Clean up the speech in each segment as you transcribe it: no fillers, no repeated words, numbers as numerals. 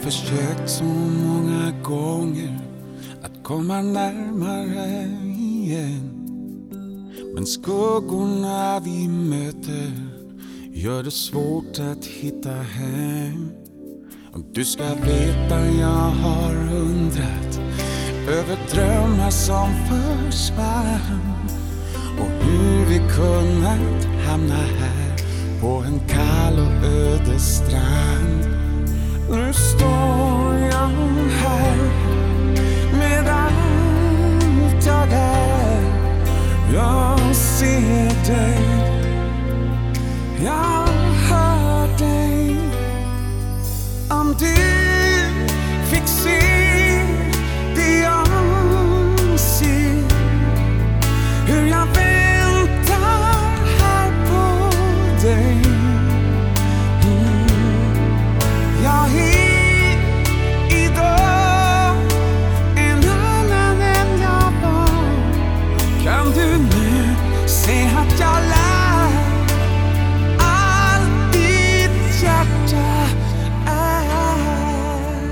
försökt så många gånger att komma närmare igen. Men skuggorna vi möter gör det svårt att hitta hem. Och du ska veta jag har undrat över drömmar som försvann och hur vi kunnat hamna här på en kall och öde strand. Nu står jag här med allt jag är. Jag ser dig, jag hör dig. Om du fick se det jag ser, hur jag väntar här på dig. Jag är idag en annan än jag var. Kan du nu se att jag lär allt ditt hjärta är?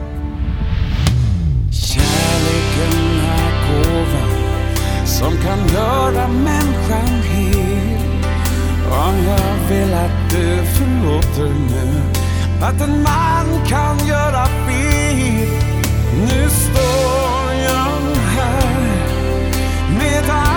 Kärleken är gåvan som kan göra människan hel. Om jag vill att du förlåter nu att en man kan göra fel. Nu står jag här med